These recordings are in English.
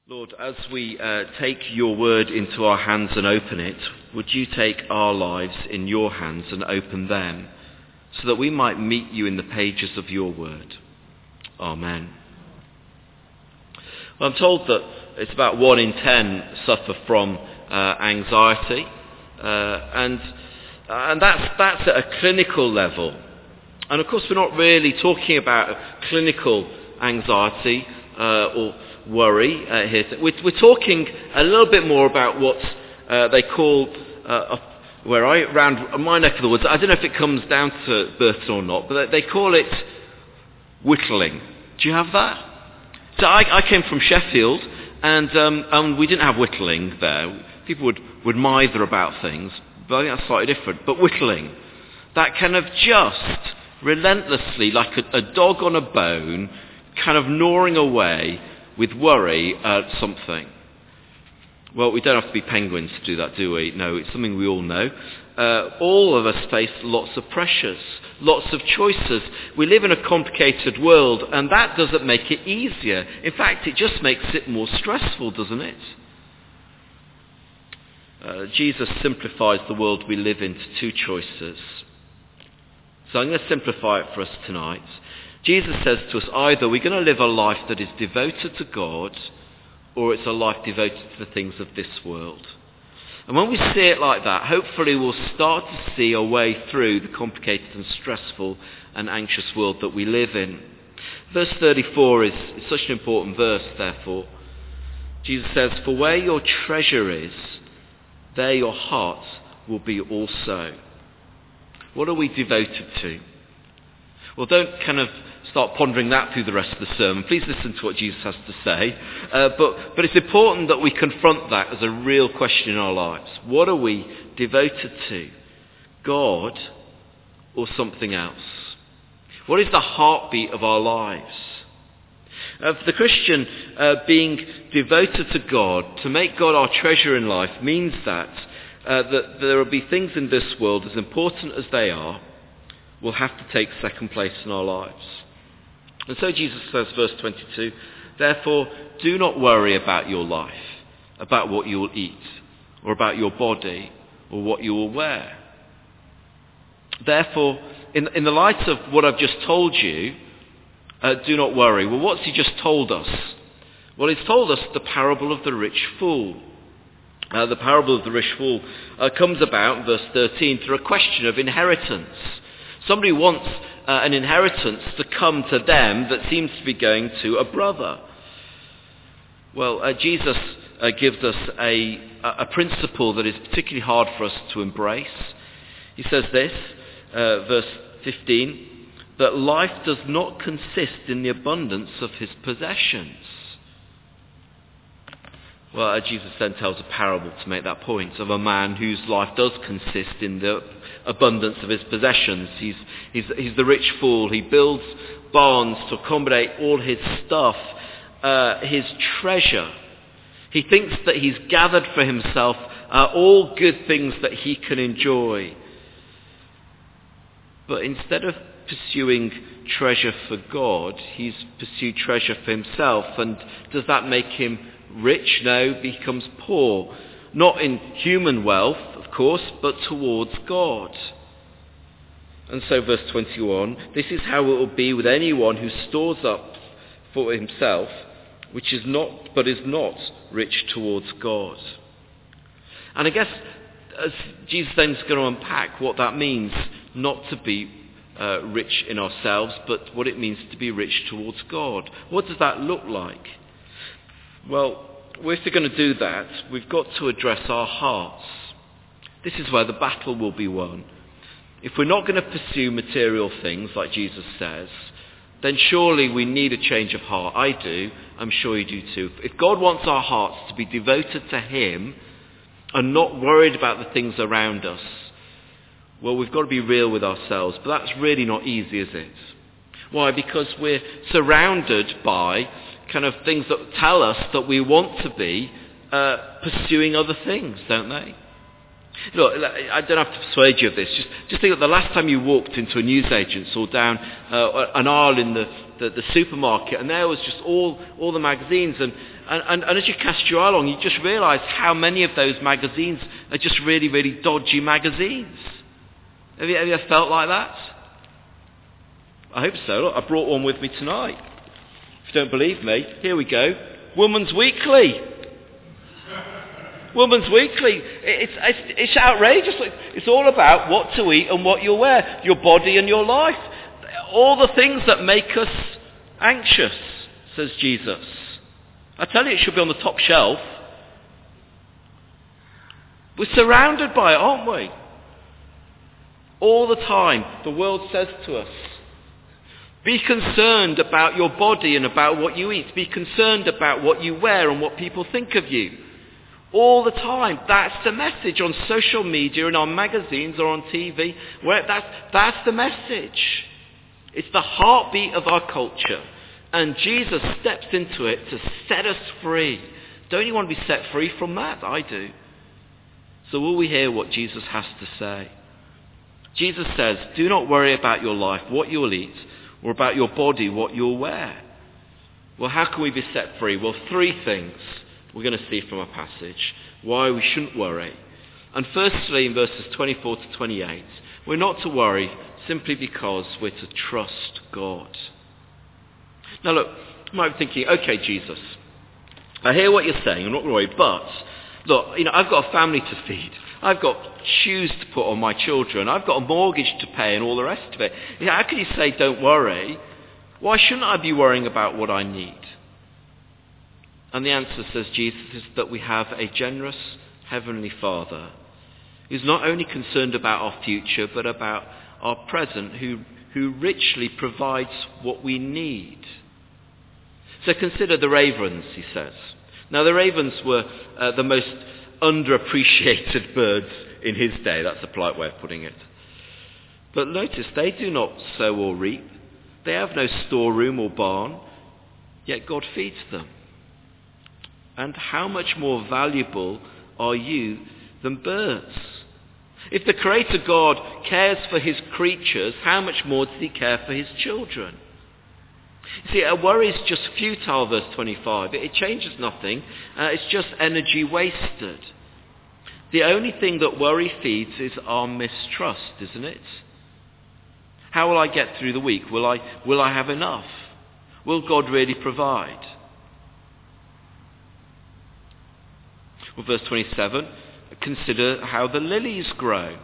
Lord, as we take your word into our hands and open it, would you take our lives in your hands and open them, so that we might meet you in the pages of your word. Amen. Well, I'm told that it's about 1 in 10 suffer from anxiety, and that's at a clinical level. And of course we're not really talking about clinical anxiety or worry here. We're talking a little bit more about what they call, around my neck of the woods, I don't know if it comes down to Burton or not, but they call it whittling. Do you have that? So I came from Sheffield, and we didn't have whittling there. People would mither about things, but I think that's slightly different. But whittling, that kind of just relentlessly, like a dog on a bone, kind of gnawing away with worry at something. Well, we don't have to be penguins to do that, do we? No, it's something we all know. All of us face lots of pressures, lots of choices. We live in a complicated world, and that doesn't make it easier. In fact, it just makes it more stressful, doesn't it? Jesus simplifies the world we live in to two choices. So I'm going to simplify it for us tonight. Jesus says to us, either we're going to live a life that is devoted to God, or it's a life devoted to the things of this world. And when we see it like that, hopefully we'll start to see a way through the complicated and stressful and anxious world that we live in. Verse 34 is such an important verse, therefore. Jesus says, "For where your treasure is, there your heart will be also." What are we devoted to? Well, don't kind of start pondering that through the rest of the sermon. Please listen to what Jesus has to say. But it's important that we confront that as a real question in our lives. What are we devoted to? God or something else? What is the heartbeat of our lives? For the Christian, being devoted to God, to make God our treasure in life, means that there will be things in this world, as important as they are, will have to take second place in our lives. And so Jesus says, verse 22, "Therefore, do not worry about your life, about what you will eat, or about your body, or what you will wear." Therefore, in the light of what I've just told you, do not worry. Well, what's he just told us? Well, he's told us the parable of the rich fool. The parable of the rich fool comes about, verse 13, through a question of inheritance. Somebody wants an inheritance to come to them that seems to be going to a brother. Well, Jesus gives us a principle that is particularly hard for us to embrace. He says this, verse 15, that life does not consist in the abundance of his possessions. Well, Jesus then tells a parable to make that point of a man whose life does consist in the abundance of his possessions. He's the rich fool. He builds barns to accommodate all his stuff, his treasure. He thinks that he's gathered for himself all good things that he can enjoy. But instead of pursuing treasure for God, he's pursued treasure for himself. And does that make him rich? No, becomes poor. Not in human wealth, of course, but towards God. And so verse 21, "This is how it will be with anyone who stores up for himself, which is not rich towards God." And I guess as Jesus then is going to unpack what that means, not to be rich in ourselves, but what it means to be rich towards God. What does that look like? Well, if we're going to do that, we've got to address our hearts. This is where the battle will be won. If we're not going to pursue material things, like Jesus says, then surely we need a change of heart. I do. I'm sure you do too. If God wants our hearts to be devoted to him and not worried about the things around us, well, we've got to be real with ourselves. But that's really not easy, is it? Why? Because we're surrounded by kind of things that tell us that we want to be pursuing other things, don't they? Look, I don't have to persuade you of this. Just think of the last time you walked into a newsagent's or down an aisle in the supermarket, and there was just all the magazines. And as you cast your eye along, you just realise how many of those magazines are just really, really dodgy magazines. Have you ever felt like that? I hope so. Look, I brought one with me tonight. If you don't believe me, here we go. Woman's Weekly. Woman's Weekly. It's outrageous. It's all about what to eat and what you'll wear, your body and your life. All the things that make us anxious, says Jesus. I tell you, it should be on the top shelf. We're surrounded by it, aren't we? All the time, the world says to us, be concerned about your body and about what you eat. Be concerned about what you wear and what people think of you. All the time. That's the message on social media and on magazines or on TV. That's the message. It's the heartbeat of our culture. And Jesus steps into it to set us free. Don't you want to be set free from that? I do. So will we hear what Jesus has to say? Jesus says, do not worry about your life, what you will eat, or about your body, what you'll wear. Well, how can we be set free? Well, three things we're going to see from our passage why we shouldn't worry. And firstly, in verses 24 to 28, we're not to worry simply because we're to trust God. Now look, you might be thinking, okay, Jesus, I hear what you're saying, I'm not worried, but look, I've got a family to feed. I've got shoes to put on my children. I've got a mortgage to pay and all the rest of it. How can you say don't worry? Why shouldn't I be worrying about what I need? And the answer, says Jesus, is that we have a generous Heavenly Father who's not only concerned about our future but about our present, who richly provides what we need. So consider the ravens, he says. Now the ravens were the most underappreciated birds in his day. That's a polite way of putting it. But notice, they do not sow or reap. They have no storeroom or barn, yet God feeds them. And how much more valuable are you than birds? If the Creator God cares for his creatures, how much more does he care for his children? You see, a worry is just futile, verse 25. It changes nothing. It's just energy wasted. The only thing that worry feeds is our mistrust, isn't it? How will I get through the week? Will I have enough? Will God really provide? Well, verse 27, consider how the lilies grow.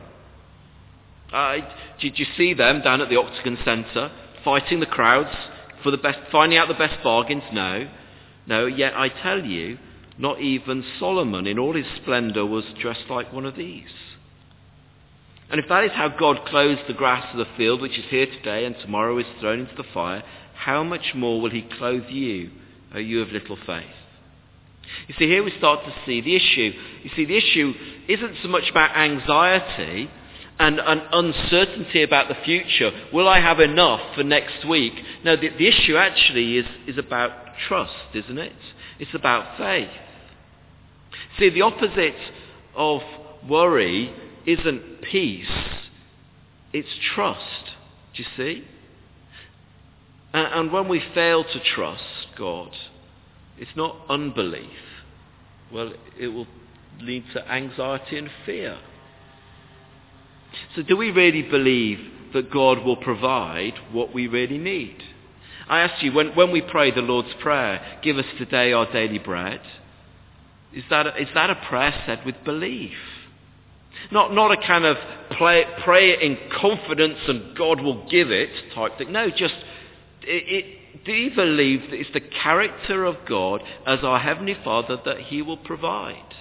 Did you see them down at the Octagon Centre, fighting the crowds, finding out the best bargains? No, yet I tell you, not even Solomon in all his splendour was dressed like one of these. And if that is how God clothes the grass of the field, which is here today and tomorrow is thrown into the fire, how much more will he clothe you, O you of little faith? You see, here we start to see the issue. You see, the issue isn't so much about anxiety and uncertainty about the future. Will I have enough for next week? No, the issue actually is about trust, isn't it? It's about faith. See, the opposite of worry isn't peace, it's trust. Do you see? And when we fail to trust God, it's not unbelief. Well, it will lead to anxiety and fear. So do we really believe that God will provide what we really need? I ask you, when we pray the Lord's Prayer, give us today our daily bread, is that a prayer said with belief? Not a kind of pray in confidence and God will give it type thing. No, just do you believe that it's the character of God as our Heavenly Father that he will provide?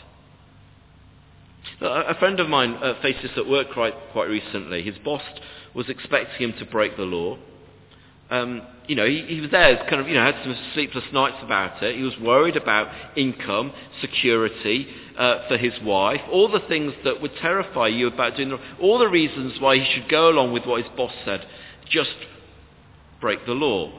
A friend of mine faced this at work quite recently. His boss was expecting him to break the law. He was there, had some sleepless nights about it. He was worried about income, security for his wife, all the things that would terrify you about doing, all the reasons why he should go along with what his boss said. Just break the law.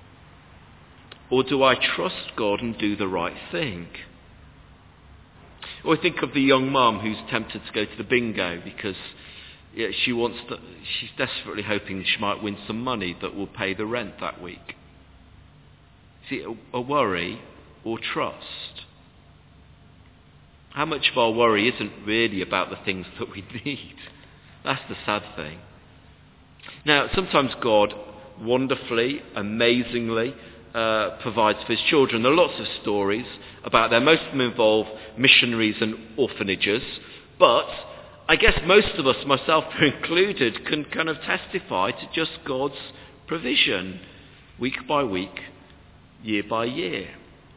Or do I trust God and do the right thing? Or think of the young mum who's tempted to go to the bingo because she's desperately hoping she might win some money that will pay the rent that week. See, a worry or trust. How much of our worry isn't really about the things that we need? That's the sad thing. Now, sometimes God wonderfully, amazingly provides for his children. There are lots of stories about them. Most of them involve missionaries and orphanages. But I guess most of us, myself included, can kind of testify to just God's provision week by week, year by year.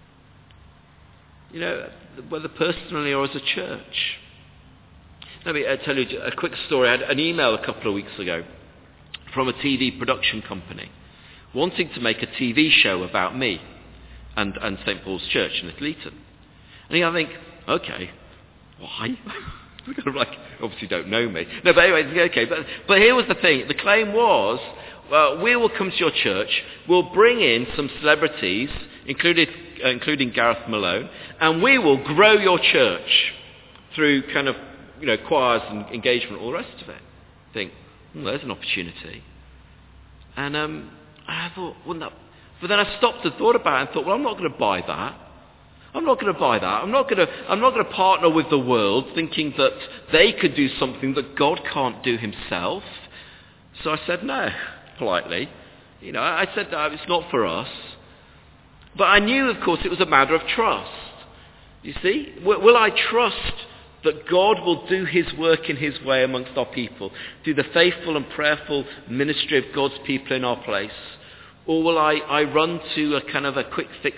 Whether personally or as a church. Let me tell you a quick story. I had an email a couple of weeks ago from a TV production company wanting to make a TV show about me and St. Paul's Church in Little Eaton. And I think, okay, why? Obviously don't know me. No, but anyway, okay. But here was the thing. The claim was, we will come to your church, we'll bring in some celebrities, including Gareth Malone, and we will grow your church through kind of, choirs and engagement, all the rest of it. Think, there's an opportunity. And I thought, but then I stopped and thought about it and thought, I'm not going to buy that. I'm not going to buy that. I'm not going to partner with the world thinking that they could do something that God can't do himself. So I said no, politely. I said no, it's not for us. But I knew, of course, it was a matter of trust. You see, will I trust that God will do his work in his way amongst our people, through the faithful and prayerful ministry of God's people in our place? Or will I run to a kind of a quick fix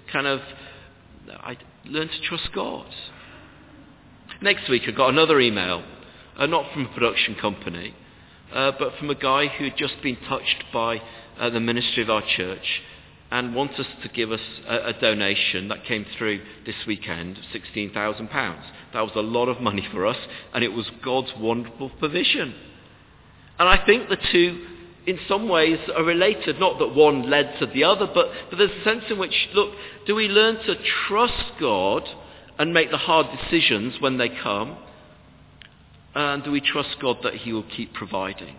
I learn to trust God? Next week I got another email, not from a production company, but from a guy who had just been touched by the ministry of our church and wants us to give us a donation that came through this weekend, £16,000. That was a lot of money for us, and it was God's wonderful provision. And I think the two, in some ways, are related. Not that one led to the other, but there's a sense in which, do we learn to trust God and make the hard decisions when they come? And do we trust God that he will keep providing?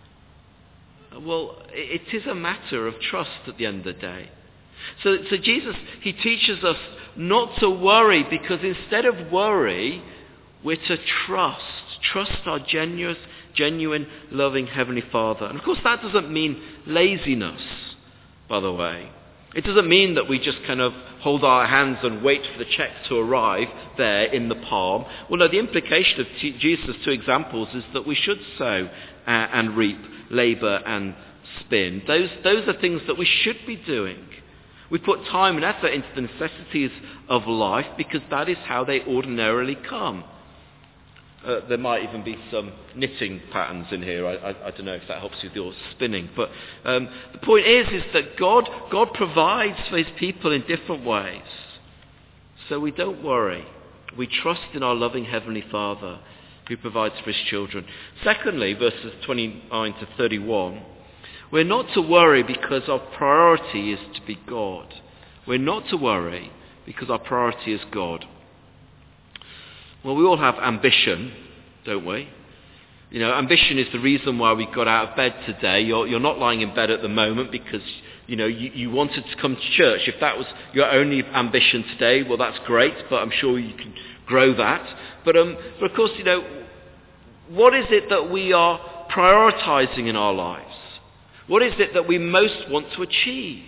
Well, it is a matter of trust at the end of the day. So Jesus, he teaches us not to worry, because instead of worry, we're to trust our genuine, loving Heavenly Father. And of course that doesn't mean laziness, by the way. It doesn't mean that we just kind of hold our hands and wait for the check to arrive there in the palm. Well, no, the implication of Jesus' two examples is that we should sow and reap, labour and spin. Those are things that we should be doing. We put time and effort into the necessities of life because that is how they ordinarily come. There might even be some knitting patterns in here. I don't know if that helps with your spinning. But the point is that God provides for his people in different ways. So we don't worry. We trust in our loving Heavenly Father who provides for his children. Secondly, verses 29 to 31, we're not to worry because our priority is to be God. We're not to worry because our priority is God. Well, we all have ambition, don't we? Ambition is the reason why we got out of bed today. You're not lying in bed at the moment because, you wanted to come to church. If that was your only ambition today, well, that's great, but I'm sure you can grow that. But of course, what is it that we are prioritizing in our lives? What is it that we most want to achieve?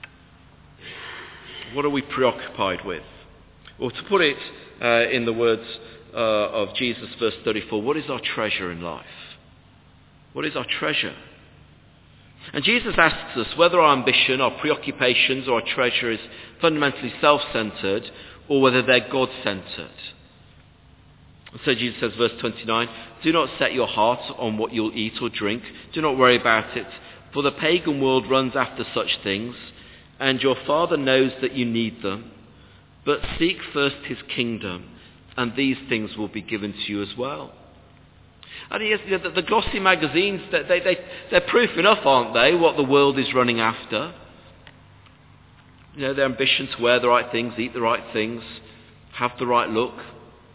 What are we preoccupied with? Or to put it in the words of Jesus, verse 34, what is our treasure in life? What is our treasure? And Jesus asks us whether our ambition, our preoccupations, or our treasure is fundamentally self-centered or whether they're God-centered. So Jesus says, verse 29, do not set your heart on what you'll eat or drink. Do not worry about it, for the pagan world runs after such things, and your Father knows that you need them. But seek first his kingdom, and these things will be given to you as well. And yes, the glossy magazines, they're proof enough, aren't they, what the world is running after. Their ambition to wear the right things, eat the right things, have the right look,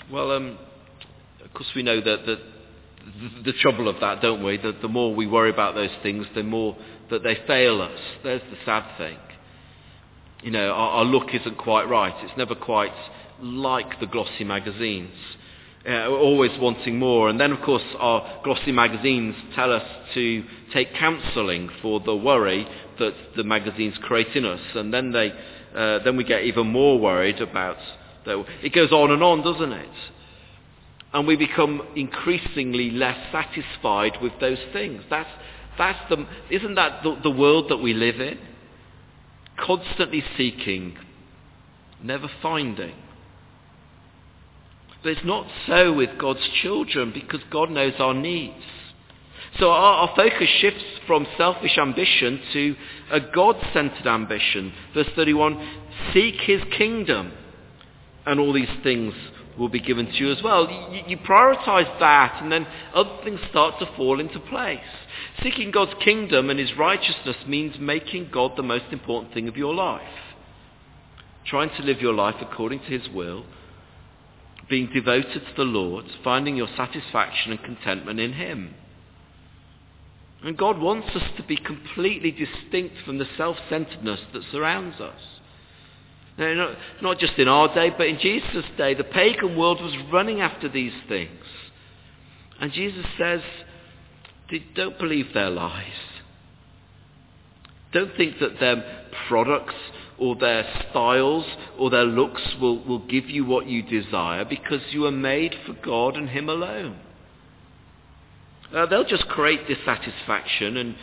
Well, of course we know that the trouble of that, don't we? That the more we worry about those things, the more that they fail us. There's the sad thing. You know, our look isn't quite right. It's never quite like the glossy magazines. We're always wanting more. And then, of course, our glossy magazines tell us to take counselling for the worry that the magazines create in us. And then we get even more worried about that. It goes on, doesn't it? And we become increasingly less satisfied with those things. Isn't that the world that we live in? Constantly seeking, never finding. But it's not so with God's children, because God knows our needs. So our focus shifts from selfish ambition to a God-centered ambition. Verse 31, seek his kingdom, and all these things will be given to you as well. You prioritise that, and then other things start to fall into place. Seeking God's kingdom and his righteousness means making God the most important thing of your life. Trying to live your life according to his will, being devoted to the Lord, finding your satisfaction and contentment in him. And God wants us to be completely distinct from the self-centeredness that surrounds us. Now, not just in our day, but in Jesus' day, the pagan world was running after these things. And Jesus says, don't believe their lies. Don't think that their products or their styles or their looks will give you what you desire, because you are made for God and him alone. They'll just create dissatisfaction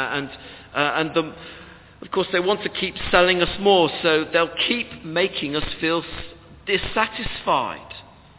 of course, they want to keep selling us more, so they'll keep making us feel dissatisfied.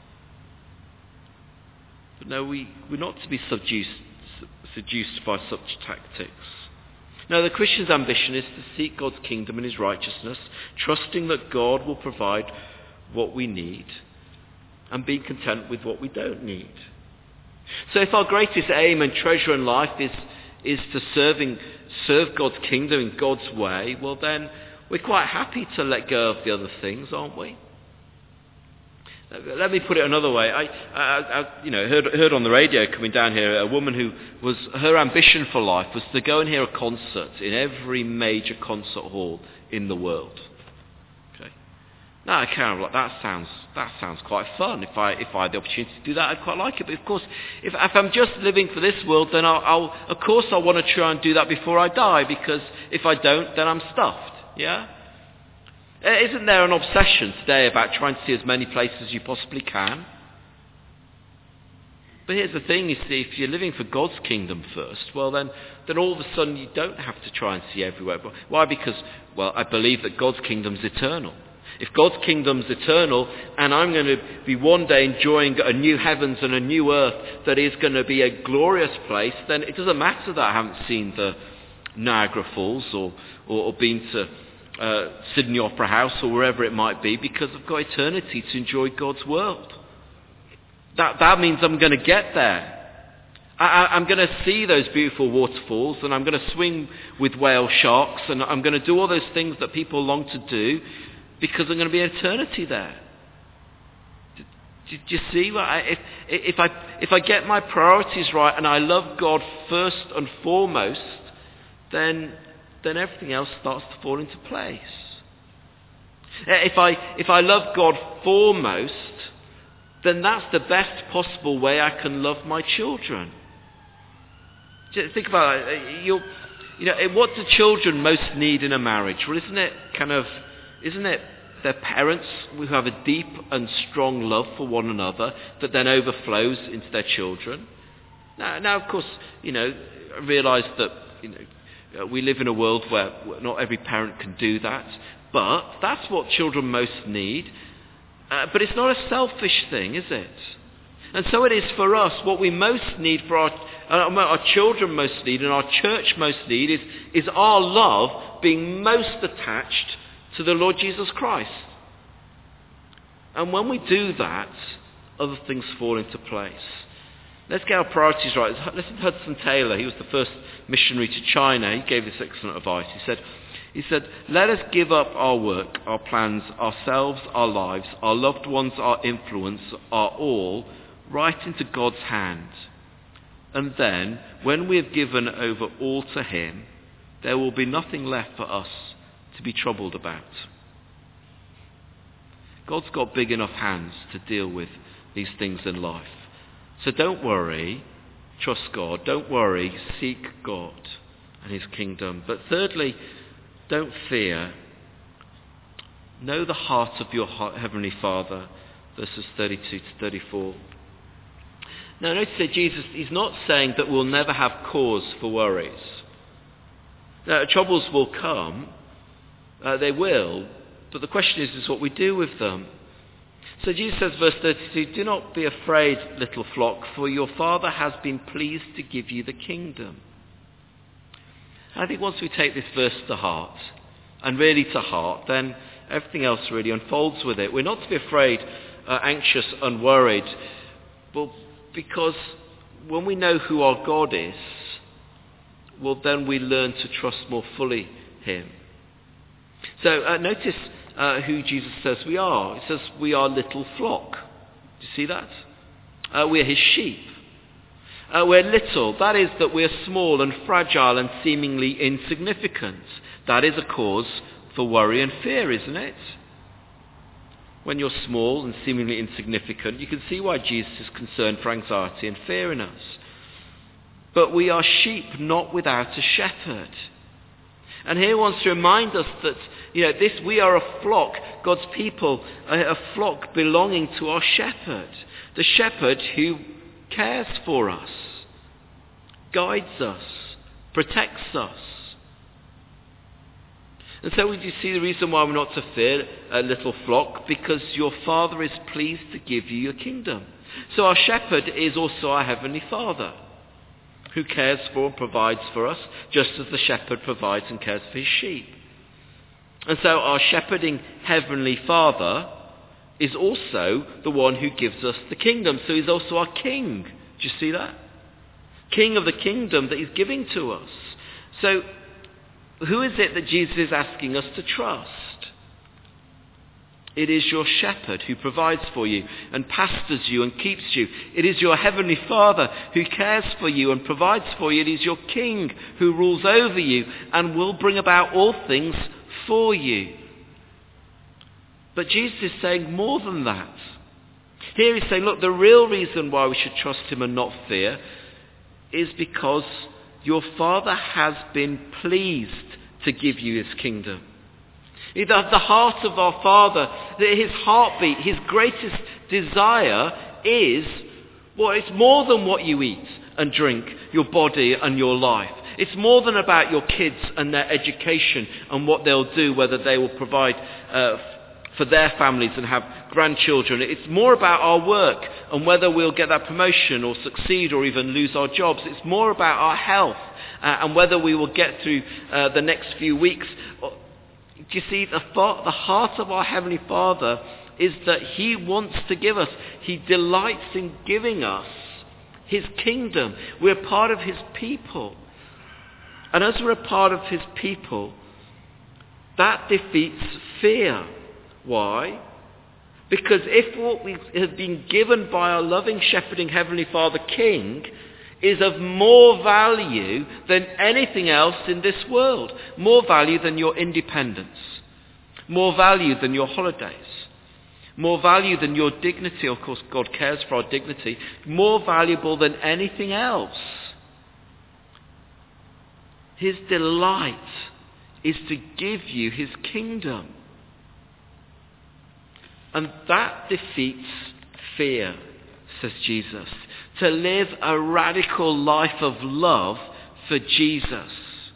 But no, we're not to be seduced by such tactics. No, the Christian's ambition is to seek God's kingdom and his righteousness, trusting that God will provide what we need, and being content with what we don't need. So if our greatest aim and treasure in life is to serve God's kingdom in God's way, well then we're quite happy to let go of the other things, aren't we? Let me put it another way. I heard on the radio coming down here a woman who her ambition for life was to go and hear a concert in every major concert hall in the world. Okay. Now, kind of like that sounds quite fun. If I had the opportunity to do that, I'd quite like it. But of course, if I'm just living for this world, then I'll want to try and do that before I die, because if I don't, then I'm stuffed. Yeah. Isn't there an obsession today about trying to see as many places as you possibly can? But here's the thing, you see, if you're living for God's kingdom first, well then all of a sudden you don't have to try and see everywhere. Why? Because, well, I believe that God's kingdom's eternal. If God's kingdom's eternal, and I'm going to be one day enjoying a new heavens and a new earth that is going to be a glorious place, then it doesn't matter that I haven't seen the Niagara Falls or been to Sydney Opera House or wherever it might be, because I've got eternity to enjoy God's world. That means I'm going to get there. I'm going to see those beautiful waterfalls, and I'm going to swim with whale sharks, and I'm going to do all those things that people long to do, because I'm going to be eternity there. Do you see? If I get my priorities right and I love God first and foremost, then everything else starts to fall into place. If I love God foremost, then that's the best possible way I can love my children. Just think about it. What do children most need in a marriage? Well, isn't it their parents who have a deep and strong love for one another that then overflows into their children? Now, of course, I realise that we live in a world where not every parent can do that, but that's what children most need. But it's not a selfish thing, is it? And so it is for us. What we most need, for our children most need, and our church most need, is our love being most attached to the Lord Jesus Christ. And when we do that, other things fall into place. Let's get our priorities right. Listen to Hudson Taylor. He was the first missionary to China. He gave this excellent advice. He said, He said, let us give up our work, our plans, ourselves, our lives, our loved ones, our influence, our all, right into God's hand. And then, when we have given over all to him, there will be nothing left for us to be troubled about. God's got big enough hands to deal with these things in life. So don't worry, trust God. Don't worry, seek God and his kingdom. But thirdly, don't fear. Know the heart of your heavenly Father, verses 32 to 34. Now notice that Jesus, he's not saying that we'll never have cause for worries. Now, troubles will come, they will, but the question is what we do with them. So Jesus says, verse 32, do not be afraid, little flock, for your Father has been pleased to give you the kingdom. I think once we take this verse to heart, and really to heart, then everything else really unfolds with it. We're not to be afraid, anxious and worried, but because when we know who our God is, well, then we learn to trust more fully him. So notice who Jesus says we are. He says we are little flock. Do you see that? We're his sheep. We're little. That is that we're small and fragile and seemingly insignificant. That is a cause for worry and fear, isn't it? When you're small and seemingly insignificant, you can see why Jesus is concerned for anxiety and fear in us. But we are sheep not without a shepherd. And here he wants to remind us that, we are a flock, God's people, a flock belonging to our shepherd. The shepherd who cares for us, guides us, protects us. And so you see the reason why we're not to fear, a little flock, because your Father is pleased to give you your kingdom. So our shepherd is also our heavenly Father, who cares for and provides for us, just as the shepherd provides and cares for his sheep. And so our shepherding heavenly Father is also the one who gives us the kingdom. So he's also our king. Do you see that? King of the kingdom that he's giving to us. So who is it that Jesus is asking us to trust? It is your shepherd who provides for you and pastors you and keeps you. It is your heavenly Father who cares for you and provides for you. It is your King who rules over you and will bring about all things for you. But Jesus is saying more than that. Here he's saying, look, the real reason why we should trust him and not fear is because your Father has been pleased to give you his kingdom. The heart of our Father, his heartbeat, his greatest desire is, it's more than what you eat and drink, your body and your life. It's more than about your kids and their education and what they'll do, whether they will provide for their families and have grandchildren. It's more about our work and whether we'll get that promotion or succeed or even lose our jobs. It's more about our health and whether we will get through the next few weeks. Do you see, the heart of our Heavenly Father is that he wants to give us, he delights in giving us his kingdom. We're part of his people. And as we're a part of his people, that defeats fear. Why? Because if what we have been given by our loving, shepherding Heavenly Father King is of more value than anything else in this world, more value than your independence, more value than your holidays, more value than your dignity. Of course, God cares for our dignity, more valuable than anything else. His delight is to give you his kingdom. And that defeats fear, says Jesus. To live a radical life of love for Jesus.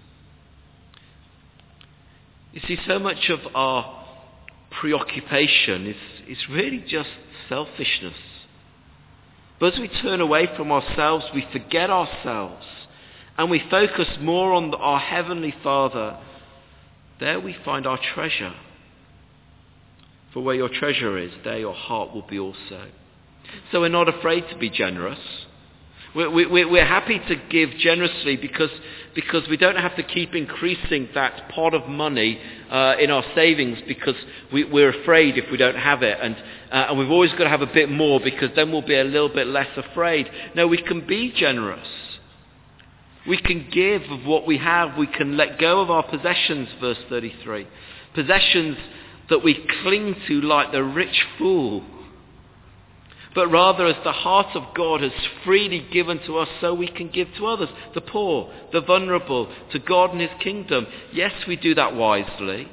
You see, so much of our preoccupation is really just selfishness. But as we turn away from ourselves, we forget ourselves, and we focus more on our Heavenly Father. There we find our treasure. For where your treasure is, there your heart will be also. So we're not afraid to be generous. We're happy to give generously because we don't have to keep increasing that pot of money in our savings because we're afraid if we don't have it. And we've always got to have a bit more because then we'll be a little bit less afraid. No, we can be generous. We can give of what we have. We can let go of our possessions, verse 33. Possessions that we cling to like the rich fool. But rather as the heart of God has freely given to us, so we can give to others. The poor, the vulnerable, to God and his kingdom. Yes, we do that wisely.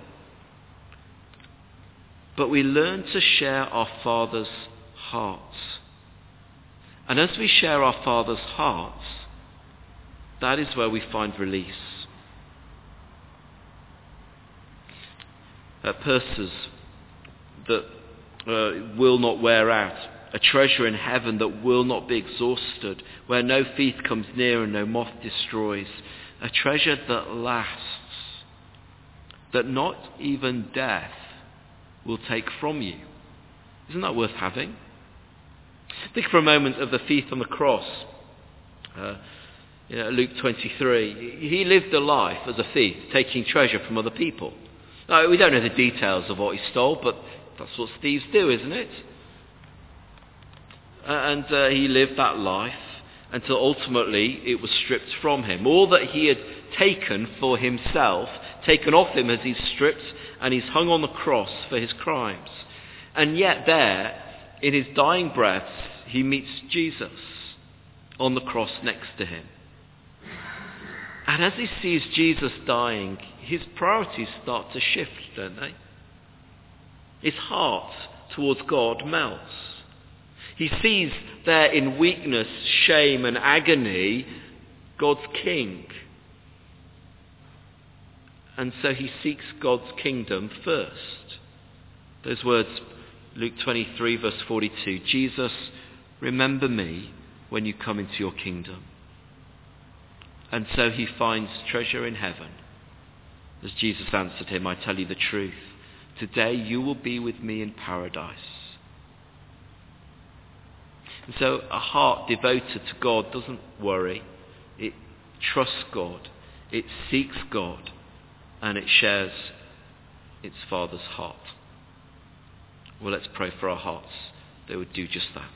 But we learn to share our Father's heart. And as we share our Father's heart, that is where we find release. Purses that will not wear out. A treasure in heaven that will not be exhausted, where no thief comes near and no moth destroys. A treasure that lasts, that not even death will take from you. Isn't that worth having? Think for a moment of the thief on the cross. Luke 23. He lived a life as a thief, taking treasure from other people. Now, we don't know the details of what he stole, but that's what thieves do, isn't it? And he lived that life until ultimately it was stripped from him. All that he had taken for himself, taken off him as he's stripped and he's hung on the cross for his crimes. And yet there, in his dying breaths, he meets Jesus on the cross next to him. And as he sees Jesus dying, his priorities start to shift, don't they? His heart towards God melts. He sees there in weakness, shame and agony, God's king. And so he seeks God's kingdom first. Those words, Luke 23 verse 42, Jesus, remember me when you come into your kingdom. And so he finds treasure in heaven. As Jesus answered him, I tell you the truth, today you will be with me in paradise. And so a heart devoted to God doesn't worry. It trusts God. It seeks God. And it shares its Father's heart. Well, let's pray for our hearts. They would do just that.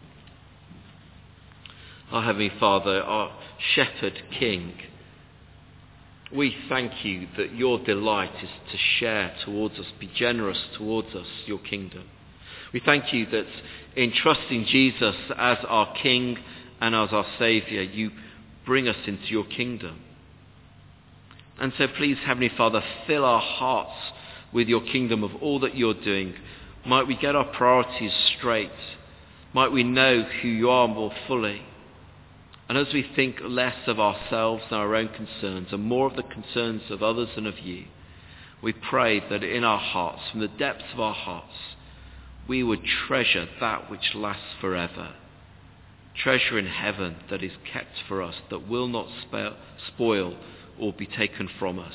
Our Heavenly Father, our Shepherd King, we thank you that your delight is to share towards us, be generous towards us, your kingdom. We thank you that in trusting Jesus as our King and as our Saviour, you bring us into your kingdom. And so please, Heavenly Father, fill our hearts with your kingdom of all that you're doing. Might we get our priorities straight. Might we know who you are more fully. And as we think less of ourselves and our own concerns and more of the concerns of others and of you, we pray that in our hearts, from the depths of our hearts, we would treasure that which lasts forever. Treasure in heaven that is kept for us, that will not spoil or be taken from us.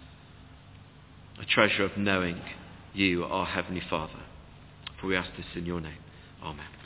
A treasure of knowing you, our Heavenly Father. For we ask this in your name. Amen.